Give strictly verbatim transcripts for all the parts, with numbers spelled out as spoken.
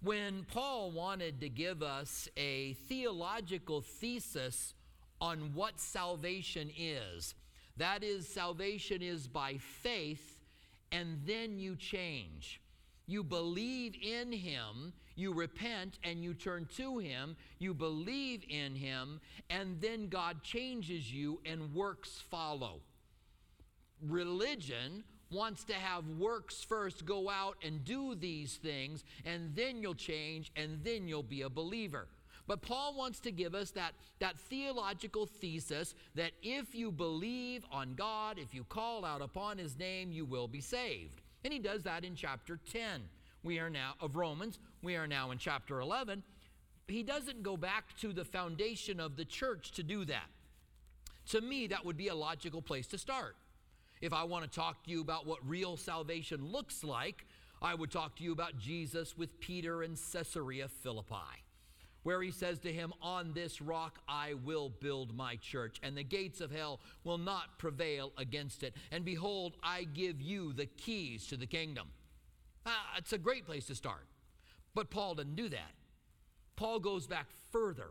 When Paul wanted to give us a theological thesis on what salvation is, that is, salvation is by faith, and then you change. You believe in Him, you repent, and you turn to Him. You believe in Him, and then God changes you, and works follow. Religion wants to have works first, go out and do these things, and then you'll change, and then you'll be a believer. But Paul wants to give us that, that theological thesis that if you believe on God, if you call out upon His name, you will be saved. And he does that in chapter ten. We are now, of Romans, we are now in chapter eleven. He doesn't go back to the foundation of the church to do that. To me, that would be a logical place to start. If I want to talk to you about what real salvation looks like, I would talk to you about Jesus with Peter in Caesarea Philippi, where he says to him, "On this rock I will build my church, and the gates of hell will not prevail against it. And behold, I give you the keys to the kingdom." Ah, it's a great place to start. But Paul doesn't do that. Paul goes back further.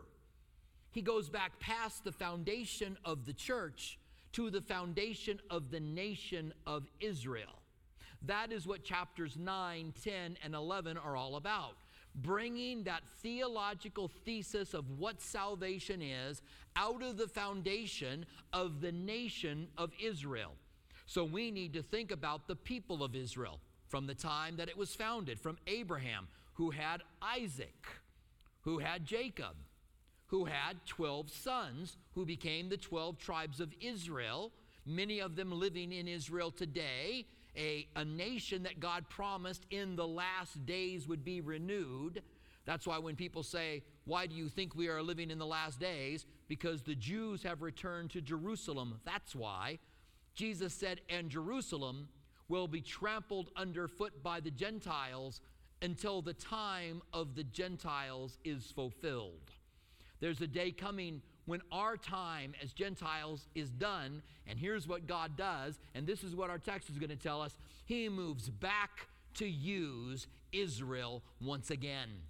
He goes back past the foundation of the church to the foundation of the nation of Israel. That is what chapters nine, ten, and eleven are all about. Bringing that theological thesis of what salvation is out of the foundation of the nation of Israel. So we need to think about the people of Israel from the time that it was founded, from Abraham, who had Isaac, who had Jacob, who had twelve sons, who became the twelve tribes of Israel, many of them living in Israel today, a, a nation that God promised in the last days would be renewed. That's why when people say, "Why do you think we are living in the last days?" Because the Jews have returned to Jerusalem. That's why. Jesus said, "And Jerusalem will be trampled underfoot by the Gentiles until the time of the Gentiles is fulfilled." There's a day coming when our time as Gentiles is done, and here's what God does, and this is what our text is going to tell us. He moves back to use Israel once again.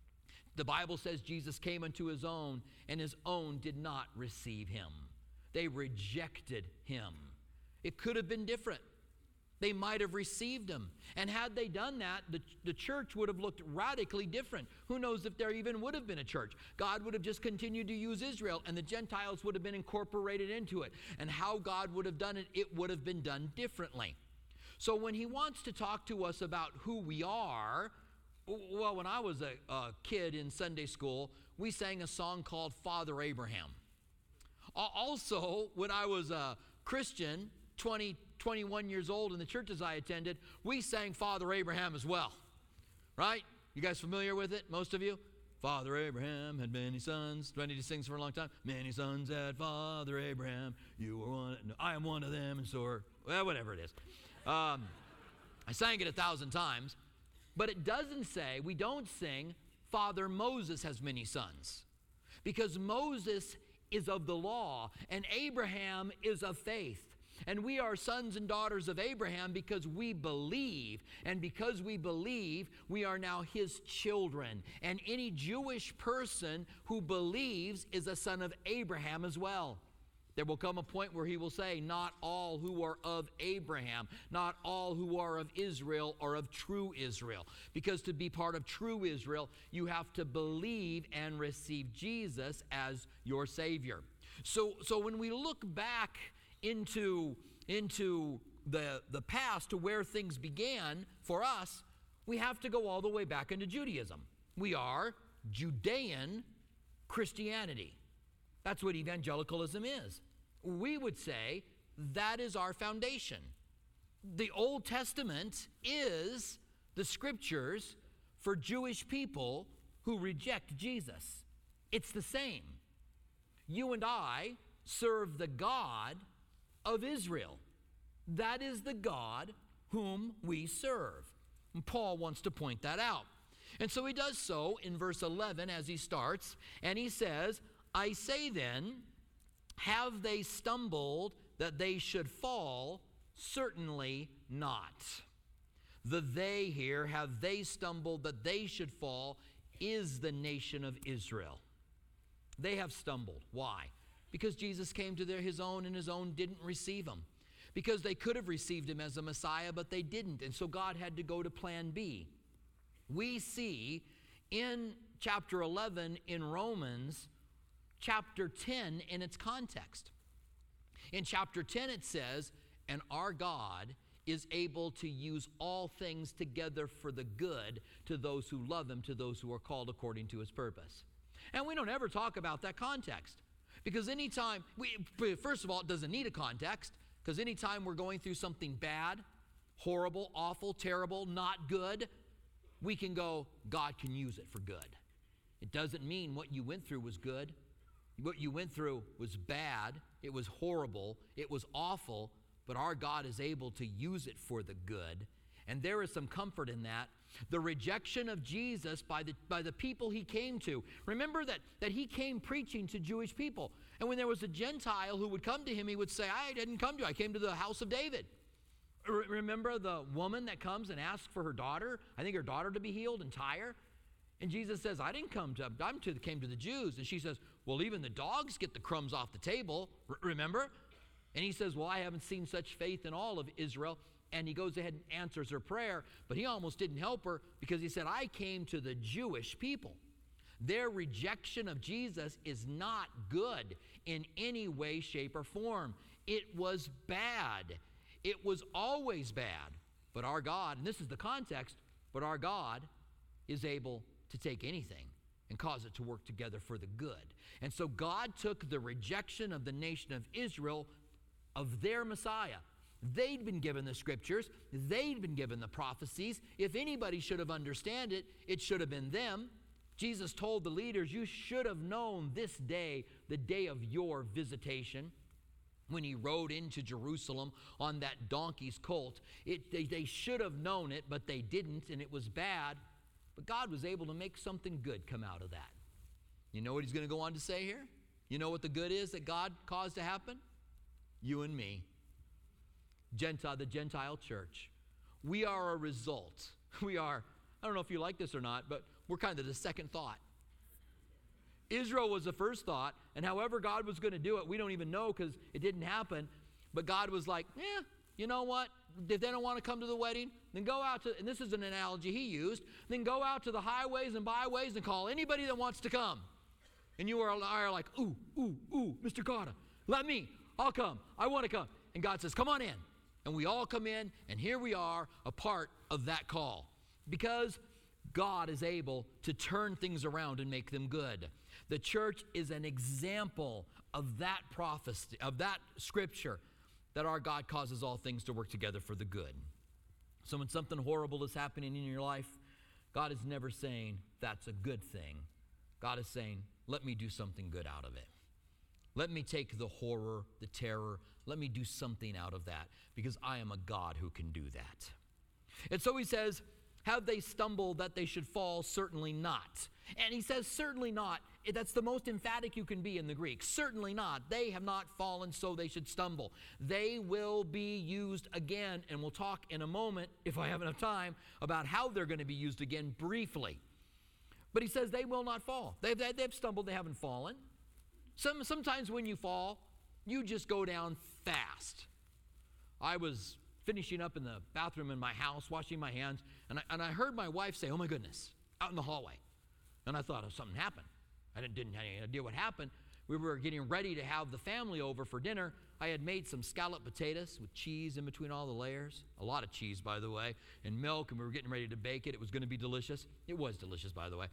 The Bible says Jesus came unto His own, and His own did not receive Him. They rejected Him. It could have been different. They might have received Him. And had they done that, the, the church would have looked radically different. Who knows if there even would have been a church? God would have just continued to use Israel, and the Gentiles would have been incorporated into it. And how God would have done it, it would have been done differently. So when He wants to talk to us about who we are, well, when I was a, a kid in Sunday school, we sang a song called Father Abraham. Also, when I was a Christian, twenty, twenty-one years old in the churches I attended, we sang Father Abraham as well, right? You guys familiar with it, most of you? Father Abraham had many sons. Do I need to sing for a long time? Many sons had Father Abraham. You were one, no, I am one of them, and so are, well, whatever it is. Um, I sang it a thousand times, but it doesn't say, we don't sing, Father Moses has many sons, because Moses is of the law, and Abraham is of faith. And we are sons and daughters of Abraham because we believe. And because we believe, we are now his children. And any Jewish person who believes is a son of Abraham as well. There will come a point where he will say, not all who are of Abraham, not all who are of Israel are of true Israel. Because to be part of true Israel, you have to believe and receive Jesus as your Savior. So, so when we look back into, into the, the past to where things began for us, we have to go all the way back into Judaism. We are Judean Christianity. That's what evangelicalism is. We would say that is our foundation. The Old Testament is the scriptures for Jewish people who reject Jesus. It's the same. You and I serve the God of Israel. That is the God whom we serve. And Paul wants to point that out. And so he does so in verse eleven as he starts, and he says, "I say then, have they stumbled that they should fall? Certainly not." The they here, have they stumbled that they should fall, is the nation of Israel. They have stumbled. Why? Because Jesus came to their, his own, and his own didn't receive him. Because they could have received him as a Messiah, but they didn't. And so God had to go to plan B. We see in chapter eleven in Romans, chapter ten in its context. In chapter ten it says, and our God is able to use all things together for the good to those who love him, to those who are called according to his purpose. And we don't ever talk about that context. Because anytime, we, first of all, it doesn't need a context, because anytime we're going through something bad, horrible, awful, terrible, not good, we can go, God can use it for good. It doesn't mean what you went through was good. What you went through was bad. It was horrible. It was awful. But our God is able to use it for the good. And there is some comfort in that. The rejection of Jesus by the, by the people he came to. Remember that, that he came preaching to Jewish people. And when there was a Gentile who would come to him, he would say, I didn't come to you. I came to the house of David. R- remember the woman that comes and asks for her daughter, I think her daughter to be healed in Tyre? And Jesus says, I didn't come to, I came to the Jews. And she says, well, even the dogs get the crumbs off the table. R- remember? And he says, well, I haven't seen such faith in all of Israel. And he goes ahead and answers her prayer, but he almost didn't help her because he said, I came to the Jewish people. Their rejection of Jesus is not good in any way, shape, or form. It was bad. It was always bad. But our God, and this is the context, but our God is able to take anything and cause it to work together for the good. And so God took the rejection of the nation of Israel, of their Messiah. They'd been given the scriptures. They'd been given the prophecies. If anybody should have understood it, it should have been them. Jesus told the leaders, you should have known this day, the day of your visitation. When he rode into Jerusalem on that donkey's colt, it, they, they should have known it, but they didn't, and it was bad. But God was able to make something good come out of that. You know what he's going to go on to say here? You know what the good is that God caused to happen? You and me. Gentile, the Gentile church. We are a result. We are, I don't know if you like this or not, but we're kind of the second thought. Israel was the first thought, and however God was going to do it, we don't even know because it didn't happen. But God was like, yeah, you know what? If they don't want to come to the wedding, then go out to, and this is an analogy he used, then go out to the highways and byways and call anybody that wants to come. And you are, are like, ooh, ooh, ooh, Mister Carter, let me, I'll come. I want to come. And God says, come on in. And we all come in, and here we are, a part of that call. Because God is able to turn things around and make them good. The church is an example of that prophecy, of that scripture, that our God causes all things to work together for the good. So when something horrible is happening in your life, God is never saying, that's a good thing. God is saying, let me do something good out of it. Let me take the horror, the terror, let me do something out of that, because I am a God who can do that. And so he says, have they stumbled that they should fall? Certainly not. And he says, certainly not. That's the most emphatic you can be in the Greek. Certainly not. They have not fallen, so they should stumble. They will be used again, and we'll talk in a moment, if I have enough time, about how they're going to be used again briefly. But he says they will not fall. They've, they've stumbled, they haven't fallen. Some, sometimes when you fall, you just go down fast. I was finishing up in the bathroom in my house, washing my hands, and I, and I heard my wife say, oh my goodness, out in the hallway. And I thought, oh, something happened. I didn't, didn't have any idea what happened. We were getting ready to have the family over for dinner. I had made some scalloped potatoes with cheese in between all the layers. A lot of cheese, by the way, and milk, and we were getting ready to bake it. It was going to be delicious. It was delicious, by the way.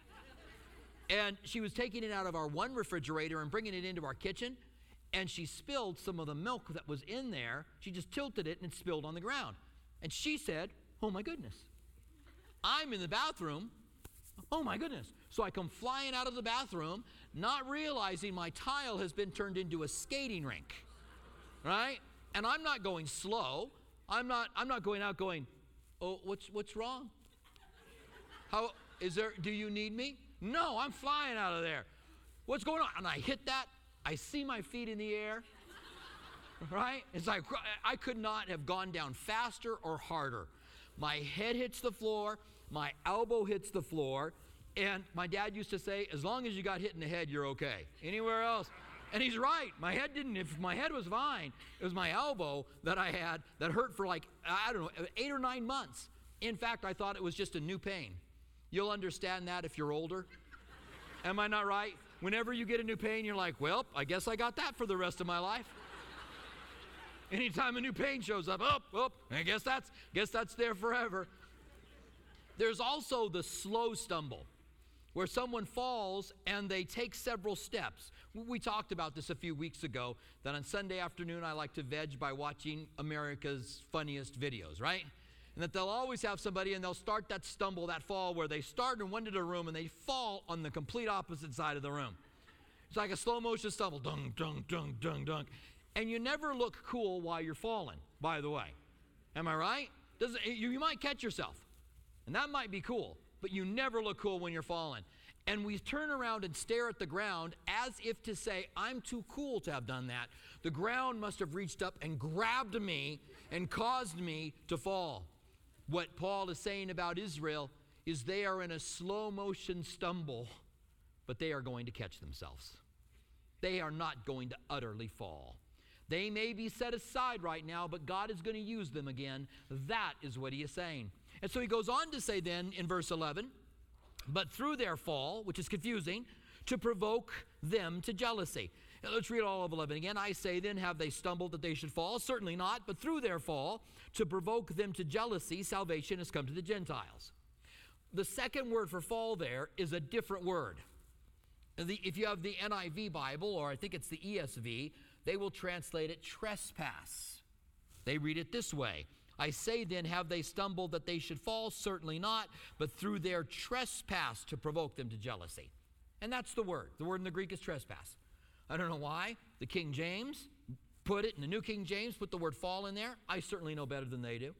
And she was taking it out of our one refrigerator and bringing it into our kitchen, and she spilled some of the milk that was in there. She just tilted it, and it spilled on the ground. And she said, oh, my goodness. I'm in the bathroom. Oh, my goodness. So I come flying out of the bathroom, not realizing my tile has been turned into a skating rink, right? And I'm not going slow. I'm not, I'm not going out going, oh, what's, what's wrong? How, is there, do you need me? No, I'm flying out of there. What's going on? And I hit that. I see my feet in the air, right? It's like I could not have gone down faster or harder. my head hits the floor, my elbow hits the floor, and my dad used to say, as long as you got hit in the head, you're okay. Anywhere else? And he's right. My head didn't, if my head was fine, it was my elbow that I had that hurt for like, I don't know, eight or nine months. In fact, I thought it was just a new pain. You'll understand that if you're older. Am I not right? Whenever you get a new pain, you're like, well, I guess I got that for the rest of my life. Anytime a new pain shows up, up, up, I guess that's, guess that's there forever. There's also the slow stumble, where someone falls and they take several steps. We talked about this a few weeks ago, that on Sunday afternoon I like to veg by watching America's Funniest Videos, right? And that they'll always have somebody and they'll start that stumble, that fall, where they start in one end of the room and they fall on the complete opposite side of the room. It's like a slow motion stumble, dung, dung, dung, dung, dung. And you never look cool while you're falling, by the way. Am I right? Doesn't, you, you might catch yourself, and that might be cool, but you never look cool when you're falling. And we turn around and stare at the ground as if to say, I'm too cool to have done that. The ground must have reached up and grabbed me and caused me to fall. What Paul is saying about Israel is they are in a slow motion stumble, but they are going to catch themselves. They are not going to utterly fall. They may be set aside right now, but God is going to use them again. That is what he is saying. And so he goes on to say then in verse eleven, but through their fall, which is confusing, to provoke them to jealousy. Now, let's read all of eleven again. I say then, have they stumbled that they should fall? Certainly not, but through their fall, to provoke them to jealousy, salvation has come to the Gentiles. The second word for fall there is a different word. The, if you have the N I V Bible, or I think it's the E S V, they will translate it trespass. They read it this way. I say then, have they stumbled that they should fall? Certainly not, but through their trespass to provoke them to jealousy. And that's the word. The word in the Greek is trespass. I don't know why. The King James put it, in the New King James, put the word fall in there. I certainly know better than they do.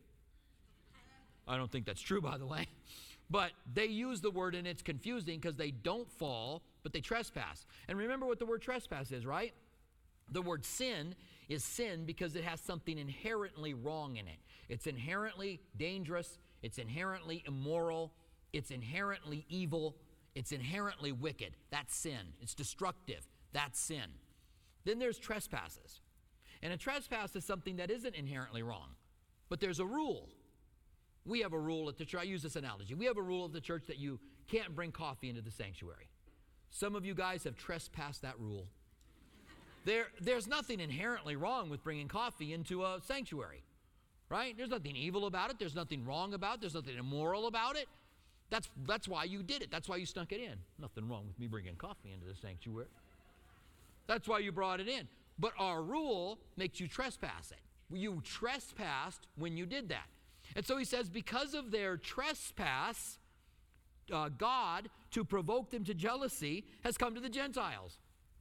I don't think that's true, by the way. But they use the word, and it's confusing because they don't fall, but they trespass. And remember what the word trespass is, right? The word sin is sin because it has something inherently wrong in it. It's inherently dangerous. It's inherently immoral. It's inherently evil. It's inherently wicked. That's sin. It's destructive. That's sin. Then there's trespasses. And a trespass is something that isn't inherently wrong, but there's a rule. We have a rule at the church. I use this analogy. We have a rule at the church that you can't bring coffee into the sanctuary. Some of you guys have trespassed that rule. There, there's nothing inherently wrong with bringing coffee into a sanctuary, right? There's nothing evil about it. There's nothing wrong about it. There's nothing immoral about it. That's, that's why you did it. That's why you snuck it in. Nothing wrong with me bringing coffee into the sanctuary. That's why you brought it in. But our rule makes you trespass it. You trespassed when you did that. And so he says, because of their trespass, uh, God, to provoke them to jealousy, has come to the Gentiles.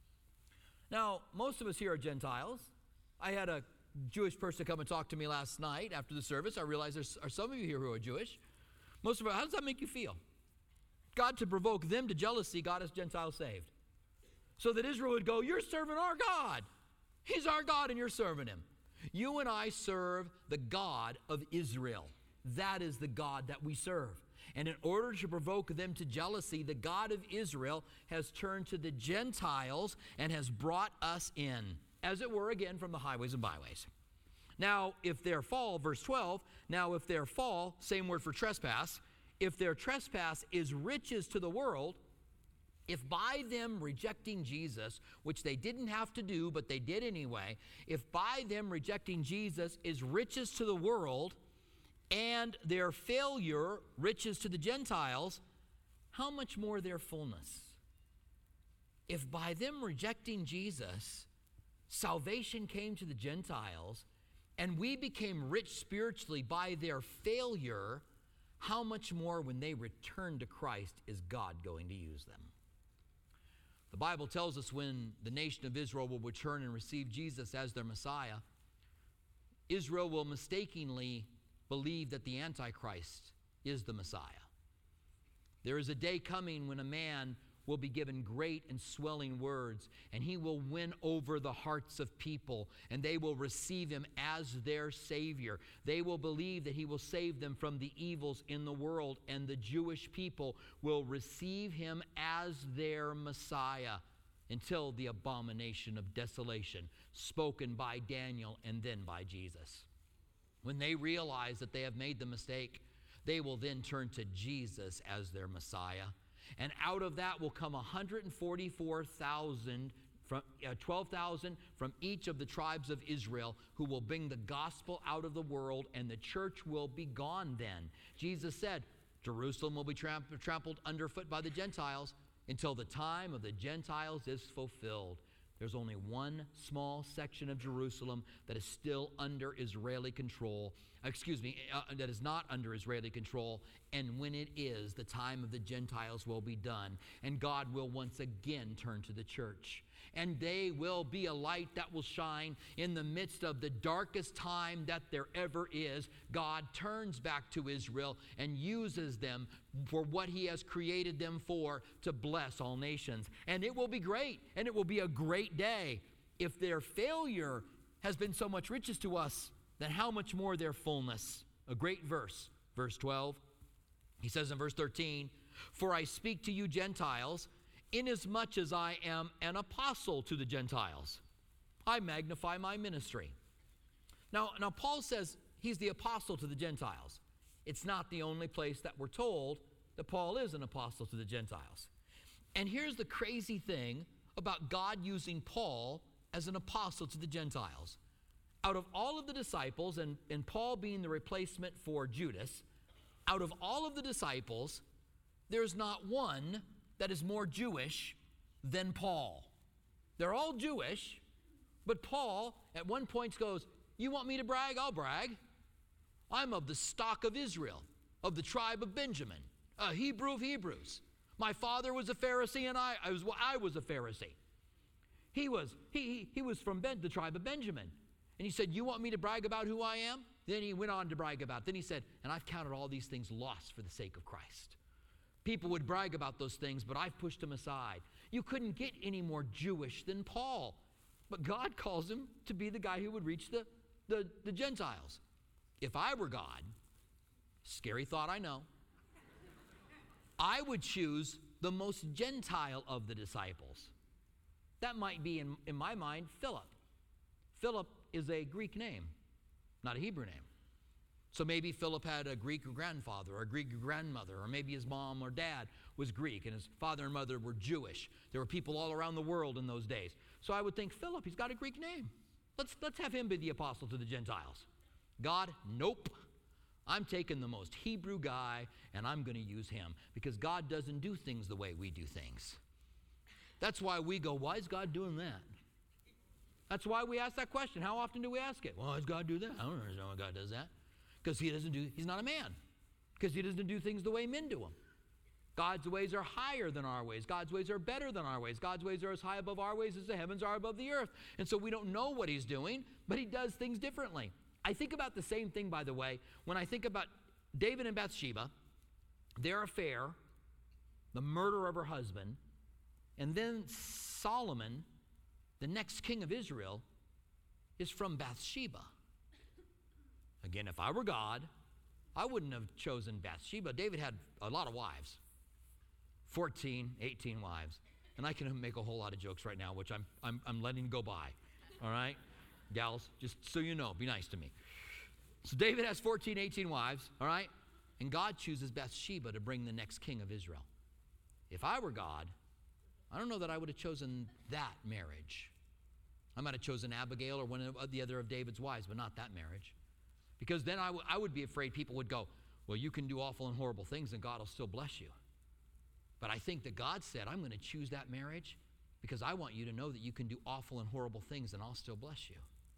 Now, most of us here are Gentiles. I had a Jewish person come and talk to me last night after the service. I realized there are some of you here who are Jewish. Most of us, how does that make you feel? God, to provoke them to jealousy, God has Gentiles saved. So that Israel would go, you're serving our God. He's our God and you're serving him. You and I serve the God of Israel. That is the God that we serve. And in order to provoke them to jealousy, the God of Israel has turned to the Gentiles and has brought us in, as it were, again, from the highways and byways. Now, if their fall, verse twelve, now if their fall, same word for trespass, if their trespass is riches to the world, if by them rejecting Jesus, which they didn't have to do, but they did anyway, if by them rejecting Jesus is riches to the world, and their failure riches to the Gentiles, how much more their fullness? If by them rejecting Jesus, salvation came to the Gentiles, and we became rich spiritually by their failure, how much more when they return to Christ is God going to use them? The Bible tells us when the nation of Israel will return and receive Jesus as their Messiah, Israel will mistakenly believe that the Antichrist is the Messiah. There is a day coming when a man will be given great and swelling words, and he will win over the hearts of people, and they will receive him as their Savior. They will believe that he will save them from the evils in the world, and the Jewish people will receive him as their Messiah until the abomination of desolation spoken by Daniel and then by Jesus. When they realize that they have made the mistake, they will then turn to Jesus as their Messiah. And out of that will come one hundred forty-four thousand, from uh, twelve thousand from each of the tribes of Israel, who will bring the gospel out of the world, and the church will be gone then. Jesus said, Jerusalem will be tramp- trampled underfoot by the Gentiles until the time of the Gentiles is fulfilled. There's only one small section of Jerusalem that is still under Israeli control. Excuse me, uh, that is not under Israeli control. And when it is, the time of the Gentiles will be done. And God will once again turn to the church. And they will be a light that will shine in the midst of the darkest time that there ever is. God turns back to Israel and uses them for what he has created them for, to bless all nations. And it will be great, and it will be a great day. If their failure has been so much riches to us, then how much more their fullness? A great verse, verse twelve. He says in verse thirteen, "For I speak to you Gentiles, inasmuch as I am an apostle to the Gentiles. I magnify my ministry." Now, now Paul says he's the apostle to the Gentiles. It's not the only place that we're told that Paul is an apostle to the Gentiles. And here's the crazy thing about God using Paul as an apostle to the Gentiles. Out of all of the disciples, and, and Paul being the replacement for Judas, out of all of the disciples, there's not one that is more Jewish than Paul. They're all Jewish, but Paul at one point goes, "You want me to brag? I'll brag. I'm of the stock of Israel, of the tribe of Benjamin, a Hebrew of Hebrews. My father was a Pharisee, and I, I was I was a Pharisee. He was he he, he was from ben, the tribe of Benjamin." And he said, "You want me to brag about who I am?" Then he went on to brag about. Then he said, "And I've counted all these things lost for the sake of Christ." People would brag about those things, but I've pushed them aside. You couldn't get any more Jewish than Paul. But God calls him to be the guy who would reach the, the, the Gentiles. If I were God, scary thought, I know, I would choose the most Gentile of the disciples. That might be, in, in my mind, Philip. Philip is a Greek name, not a Hebrew name. So maybe Philip had a Greek grandfather or a Greek grandmother, or maybe his mom or dad was Greek and his father and mother were Jewish. There were people all around the world in those days. So I would think, Philip, he's got a Greek name. Let's, let's have him be the apostle to the Gentiles. God, nope. I'm taking the most Hebrew guy and I'm going to use him, because God doesn't do things the way we do things. That's why we go, why is God doing that? That's why we ask that question. How often do we ask it? Well, why does God do that? I don't understand why God does that. Because he doesn't do, he's not a man. Because he doesn't do things the way men do them. God's ways are higher than our ways. God's ways are better than our ways. God's ways are as high above our ways as the heavens are above the earth. And so we don't know what he's doing, but he does things differently. I think about the same thing, by the way, when I think about David and Bathsheba, their affair, the murder of her husband, and then Solomon, the next king of Israel, is from Bathsheba. Again, if I were God, I wouldn't have chosen Bathsheba. David had a lot of wives, fourteen, eighteen wives. And I can make a whole lot of jokes right now, which I'm, I'm, I'm letting go by, all right? Gals, just so you know, be nice to me. So David has fourteen, eighteen wives, all right? And God chooses Bathsheba to bring the next king of Israel. If I were God, I don't know that I would have chosen that marriage. I might have chosen Abigail or one of the other of David's wives, but not that marriage. Because then I, w- I would be afraid people would go, well, you can do awful and horrible things and God will still bless you. But I think that God said, I'm going to choose that marriage because I want you to know that you can do awful and horrible things and I'll still bless you.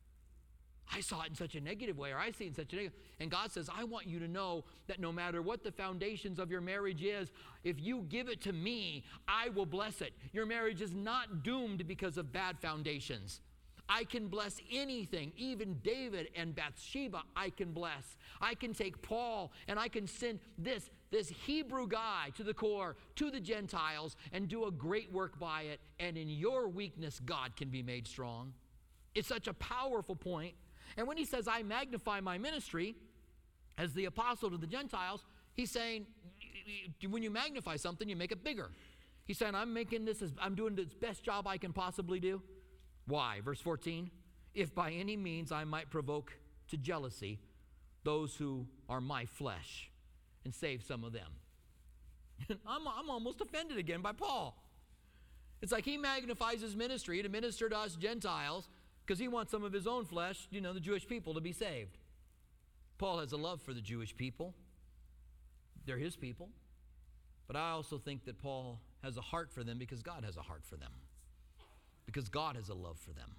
I saw it in such a negative way, or I see it in such a negative. And God says, I want you to know that no matter what the foundations of your marriage is, if you give it to me, I will bless it. Your marriage is not doomed because of bad foundations. I can bless anything, even David and Bathsheba I can bless. I can take Paul and I can send this this Hebrew guy to the core, to the Gentiles, and do a great work by it. And in your weakness, God can be made strong. It's such a powerful point. And when he says, I magnify my ministry as the apostle to the Gentiles, he's saying, when you magnify something, you make it bigger. He's saying, I'm making this, as, I'm doing the best job I can possibly do. Why? Verse fourteen, if by any means I might provoke to jealousy those who are my flesh and save some of them. I'm, I'm almost offended again by Paul. It's like he magnifies his ministry to minister to us Gentiles because he wants some of his own flesh, you know, the Jewish people, to be saved. Paul has a love for the Jewish people. They're his people. But I also think that Paul has a heart for them because God has a heart for them. Because God has a love for them.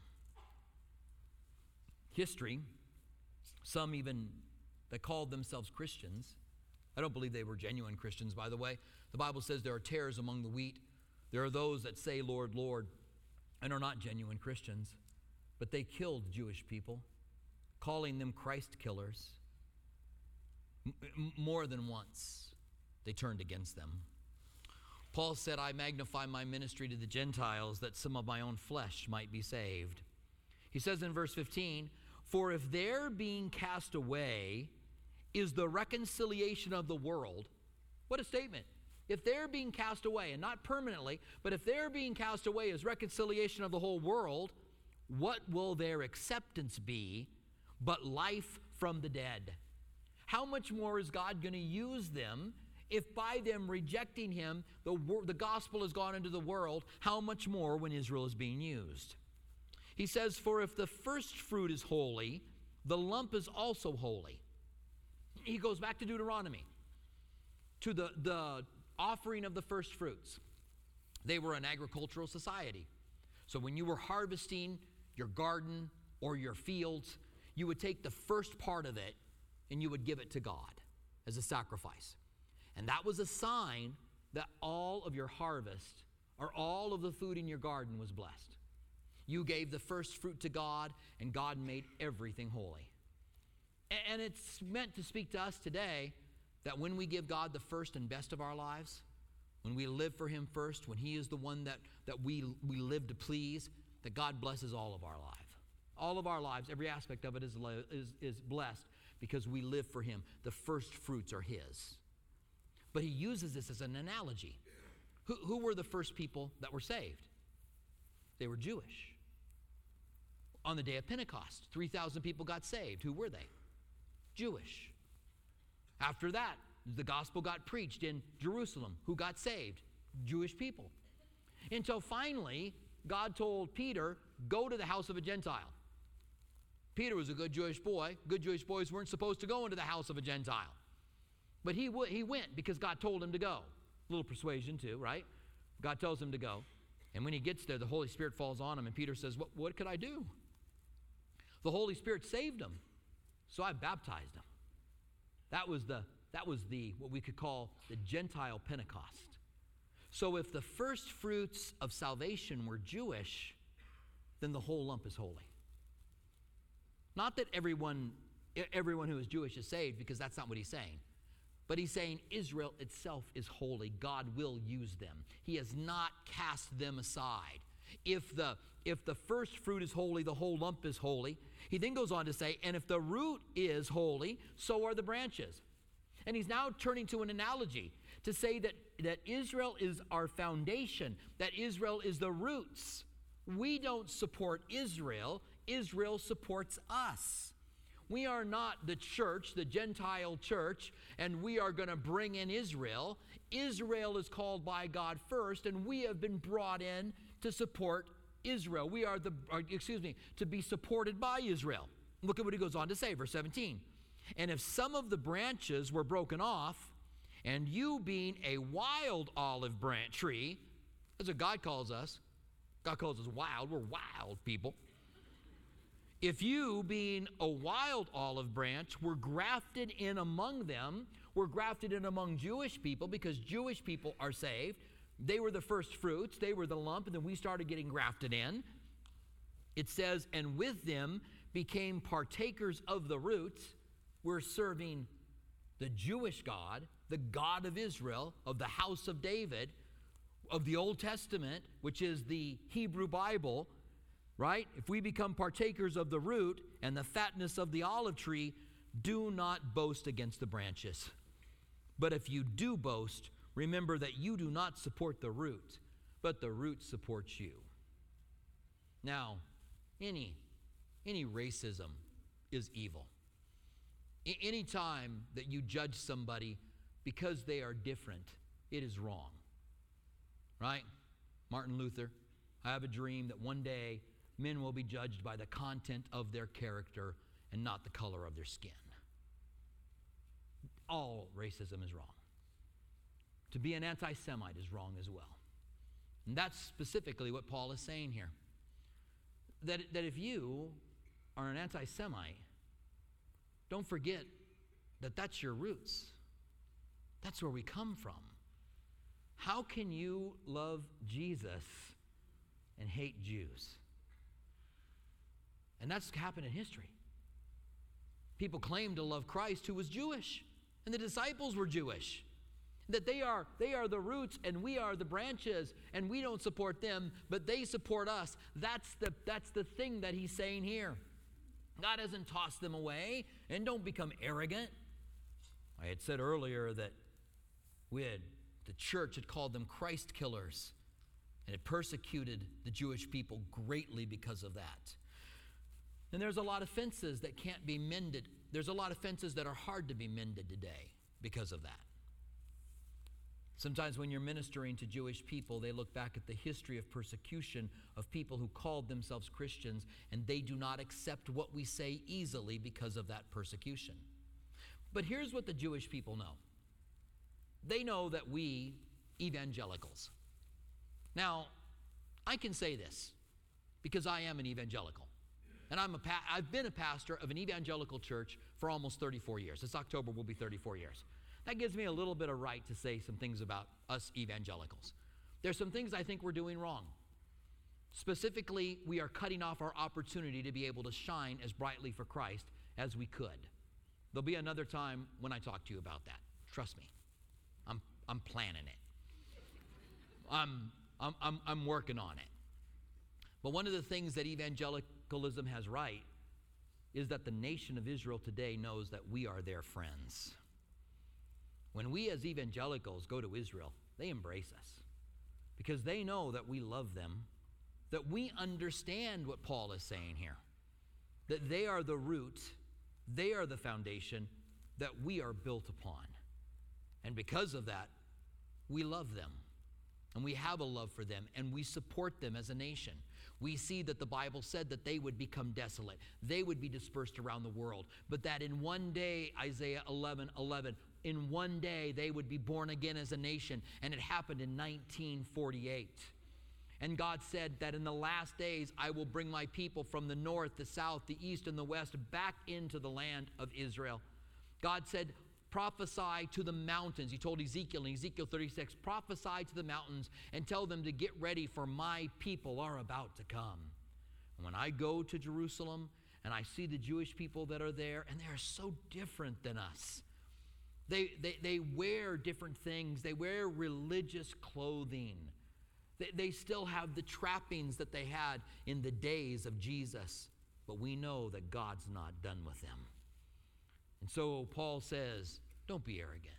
History, some even that called themselves Christians, I don't believe they were genuine Christians, by the way. The Bible says there are tares among the wheat. There are those that say, Lord, Lord, and are not genuine Christians. But they killed Jewish people, calling them Christ killers. M- more than once, they turned against them. Paul said, I magnify my ministry to the Gentiles that some of my own flesh might be saved. He says in verse fifteen, for if their being cast away is the reconciliation of the world, what a statement. If they're being cast away, and not permanently, but if they're being cast away as reconciliation of the whole world, what will their acceptance be but life from the dead? How much more is God going to use them if by them rejecting him, the, wor- the gospel has gone into the world? How much more when Israel is being used? He says, for if the first fruit is holy, the lump is also holy. He goes back to Deuteronomy, to the, the offering of the first fruits. They were an agricultural society. So when you were harvesting your garden or your fields, you would take the first part of it and you would give it to God as a sacrifice. And that was a sign that all of your harvest or all of the food in your garden was blessed. You gave the first fruit to God, and God made everything holy. And it's meant to speak to us today that when we give God the first and best of our lives, when we live for him first, when he is the one that, that we, we live to please, that God blesses all of our life. All of our lives, every aspect of it is, is, is blessed because we live for him. The first fruits are his. But he uses this as an analogy. Who, who were the first people that were saved? They were Jewish. On the day of Pentecost, three thousand people got saved. Who were they? Jewish. After that, the gospel got preached in Jerusalem. Who got saved? Jewish people. Until finally, God told Peter, go to the house of a Gentile. Peter was a good Jewish boy. Good Jewish boys weren't supposed to go into the house of a Gentile. But he, w- he went because God told him to go. A little persuasion too, right? God tells him to go. And when he gets there, the Holy Spirit falls on him, and Peter says, what, what could I do? The Holy Spirit saved him, so I baptized him. That was the, that was the what we could call the Gentile Pentecost. So if the first fruits of salvation were Jewish, then the whole lump is holy. Not that everyone, everyone who is Jewish is saved, because that's not what he's saying. But he's saying Israel itself is holy. God will use them. He has not cast them aside. If the, if the first fruit is holy, the whole lump is holy. He then goes on to say, and if the root is holy, so are the branches. And he's now turning to an analogy to say that, that Israel is our foundation, that Israel is the roots. We don't support Israel. Israel supports us. We are not the church, the Gentile church, and we are going to bring in Israel. Israel is called by God first, and we have been brought in to support Israel. We are the, or, excuse me, to be supported by Israel. Look at what he goes on to say, verse seventeen. And if some of the branches were broken off, and you being a wild olive branch tree, that's what God calls us. God calls us wild. We're wild people. If you, being a wild olive branch, were grafted in among them, were grafted in among Jewish people, because Jewish people are saved. They were the first fruits. They were the lump, and then we started getting grafted in. It says, and with them became partakers of the roots. We're serving the Jewish God, the God of Israel, of the house of David, of the Old Testament, which is the Hebrew Bible, right? If we become partakers of the root and the fatness of the olive tree, do not boast against the branches. But if you do boast, remember that you do not support the root, but the root supports you. Now, any, any racism is evil. I- any time that you judge somebody because they are different, it is wrong. Right? Martin Luther, I have a dream that one day men will be judged by the content of their character and not the color of their skin. All racism is wrong. To be an anti-Semite is wrong as well. And that's specifically what Paul is saying here. That, that if you are an anti-Semite, don't forget that that's your roots. That's where we come from. How can you love Jesus and hate Jews? And that's happened in history. People claim to love Christ who was Jewish, and the disciples were Jewish. That they are, they are the roots and we are the branches, and we don't support them, but they support us. That's the, that's the thing that he's saying here. God hasn't tossed them away, and don't become arrogant. I had said earlier that we had, the church had called them Christ killers, and it persecuted the Jewish people greatly because of that. And there's a lot of fences that can't be mended. There's a lot of fences that are hard to be mended today because of that. Sometimes when you're ministering to Jewish people, they look back at the history of persecution of people who called themselves Christians, and they do not accept what we say easily because of that persecution. But here's what the Jewish people know. They know that we, evangelicals. Now, I can say this because I am an evangelical. And I'm a pa- I've been a pastor of an evangelical church for almost thirty-four years. This October will be thirty-four years. That gives me a little bit of right to say some things about us evangelicals. There's some things I think we're doing wrong. Specifically, we are cutting off our opportunity to be able to shine as brightly for Christ as we could. There'll be another time when I talk to you about that. Trust me. I'm I'm planning it. I'm I'm I'm, I'm working on it. But one of the things that evangelicalism has right is that the nation of Israel today knows that we are their friends. When we as evangelicals go to Israel, they embrace us because they know that we love them, that we understand what Paul is saying here, that they are the root, they are the foundation that we are built upon. And because of that, we love them, and we have a love for them, and we support them as a nation. We see that the Bible said that they would become desolate. They would be dispersed around the world, but that in one day, Isaiah eleven eleven, in one day they would be born again as a nation, and it happened in nineteen forty-eight. And God said that in the last days, I will bring my people from the north, the south, the east, and the west back into the land of Israel. God said, prophesy to the mountains. He told Ezekiel in Ezekiel thirty-six, prophesy to the mountains and tell them to get ready, for my people are about to come. And when I go to Jerusalem and I see the Jewish people that are there, and they are so different than us. They, they, they wear different things. They wear religious clothing. They, they still have the trappings that they had in the days of Jesus. But we know that God's not done with them. And so Paul says, don't be arrogant.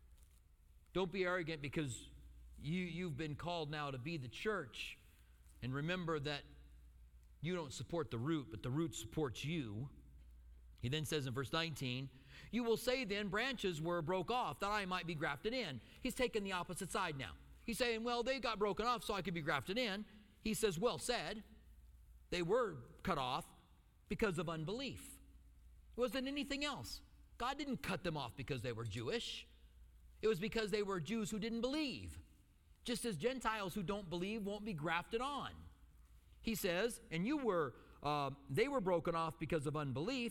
Don't be arrogant because you, you've been called now to be the church. And remember that you don't support the root, but the root supports you. He then says in verse nineteen, you will say then, branches were broke off that I might be grafted in. He's taking the opposite side now. He's saying, well, they got broken off so I could be grafted in. He says, well said. They were cut off because of unbelief. It wasn't anything else. God didn't cut them off because they were Jewish. It was because they were Jews who didn't believe. Just as Gentiles who don't believe won't be grafted on. He says, and you were, uh, they were broken off because of unbelief,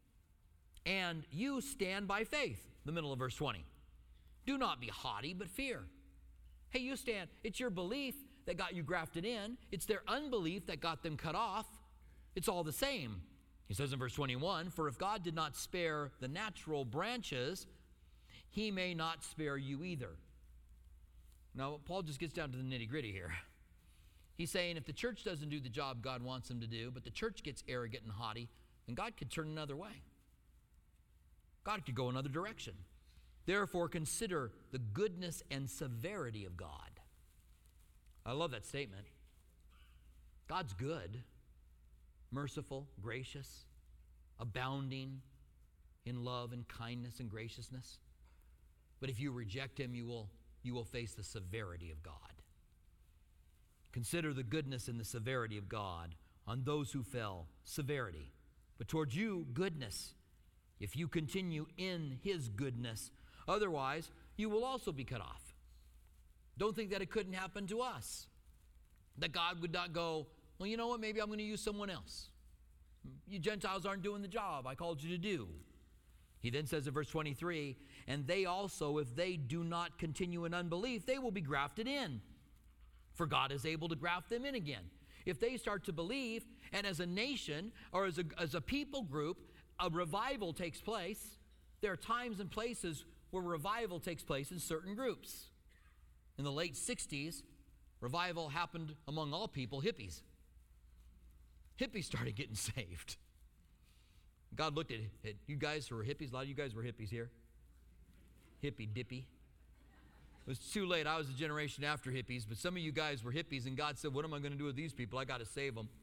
and you stand by faith. The middle of verse twenty. Do not be haughty, but fear. Hey, you stand. It's your belief that got you grafted in. It's their unbelief that got them cut off. It's all the same. He says in verse twenty-one, for if God did not spare the natural branches, he may not spare you either. Now, Paul just gets down to the nitty-gritty here. He's saying if the church doesn't do the job God wants them to do, but the church gets arrogant and haughty, then God could turn another way. God could go another direction. Therefore, consider the goodness and severity of God. I love that statement. God's good, merciful, gracious, abounding in love and kindness and graciousness. But if you reject him, you will, you will face the severity of God. Consider the goodness and the severity of God on those who fell, severity. But towards you, goodness, if you continue in his goodness. Otherwise, you will also be cut off. Don't think that it couldn't happen to us. That God would not go, well, you know what, maybe I'm going to use someone else. You Gentiles aren't doing the job I called you to do. He then says in verse twenty-three, and they also, if they do not continue in unbelief, they will be grafted in. For God is able to graft them in again. If they start to believe, and as a nation or as a, as a people group, a revival takes place, there are times and places where revival takes place in certain groups. In the late sixties, revival happened among all people, hippies. Hippies started getting saved. God looked at, at you guys who were hippies. A lot of you guys were hippies here. Hippie dippy. It was too late. I was a generation after hippies, but some of you guys were hippies, and God said, what am I going to do with these people? I got to save them.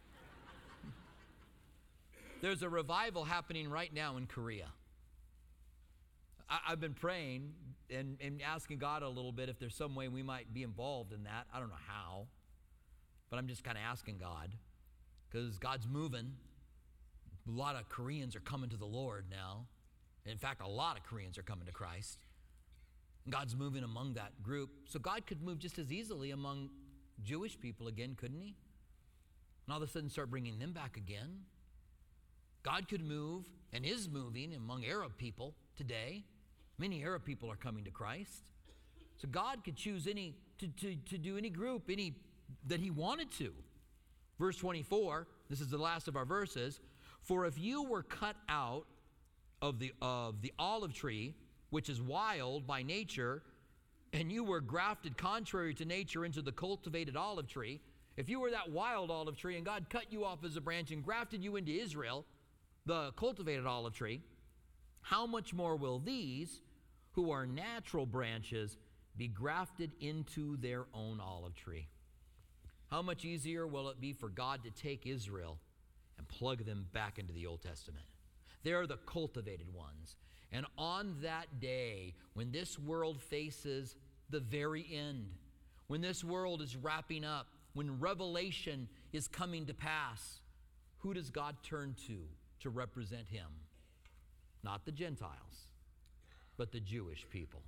There's a revival happening right now in Korea. I, I've been praying and, and asking God a little bit if there's some way we might be involved in that. I don't know how, but I'm just kind of asking God because God's moving. A lot of Koreans are coming to the Lord now. In fact, a lot of Koreans are coming to Christ. God's moving among that group. So God could move just as easily among Jewish people again, couldn't he? And all of a sudden start bringing them back again. God could move and is moving among Arab people today. Many Arab people are coming to Christ. So God could choose any to, to, to do any group, any that he wanted to. Verse twenty-four, this is the last of our verses. For if you were cut out of the of the olive tree, which is wild by nature, and you were grafted contrary to nature into the cultivated olive tree, if you were that wild olive tree and God cut you off as a branch and grafted you into Israel, the cultivated olive tree, how much more will these, who are natural branches, be grafted into their own olive tree? How much easier will it be for God to take Israel and plug them back into the Old Testament? They're the cultivated ones. And on that day, when this world faces the very end, when this world is wrapping up, when Revelation is coming to pass, who does God turn to to represent him? Not the Gentiles, but the Jewish people.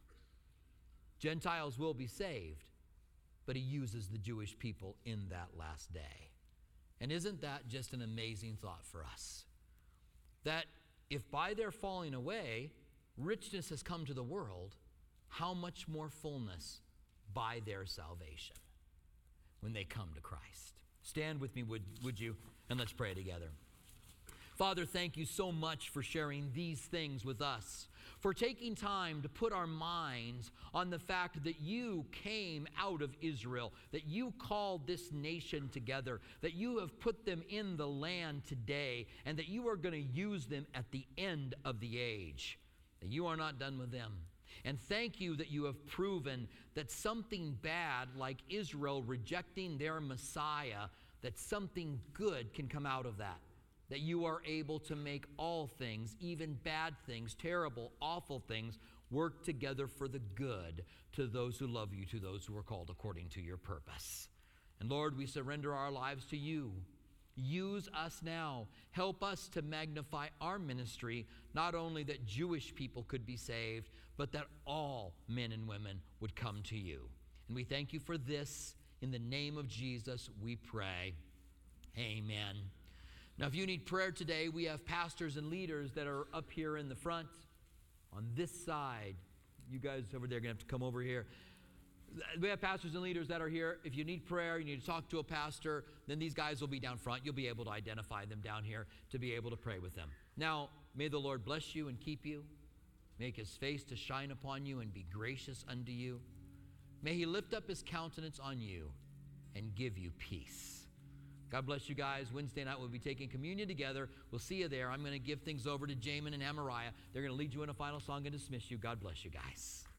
Gentiles will be saved, but he uses the Jewish people in that last day. And isn't that just an amazing thought for us? That if by their falling away, richness has come to the world, how much more fullness by their salvation when they come to Christ. Stand with me, would, would you? And let's pray together. Father, thank you so much for sharing these things with us, for taking time to put our minds on the fact that you came out of Israel, that you called this nation together, that you have put them in the land today, and that you are going to use them at the end of the age, that you are not done with them. And thank you that you have proven that something bad like Israel rejecting their Messiah, that something good can come out of that. That you are able to make all things, even bad things, terrible, awful things, work together for the good to those who love you, to those who are called according to your purpose. And Lord, we surrender our lives to you. Use us now. Help us to magnify our ministry, not only that Jewish people could be saved, but that all men and women would come to you. And we thank you for this. In the name of Jesus, we pray. Amen. Now, if you need prayer today, we have pastors and leaders that are up here in the front. On this side, you guys over there are going to have to come over here. We have pastors and leaders that are here. If you need prayer, you need to talk to a pastor, then these guys will be down front. You'll be able to identify them down here to be able to pray with them. Now, may the Lord bless you and keep you. make his face to shine upon you and be gracious unto you. May he lift up his countenance on you and give you peace. God bless you guys. Wednesday night we'll be taking communion together. We'll see you there. I'm going to give things over to Jamin and Amariah. They're going to lead you in a final song and dismiss you. God bless you guys.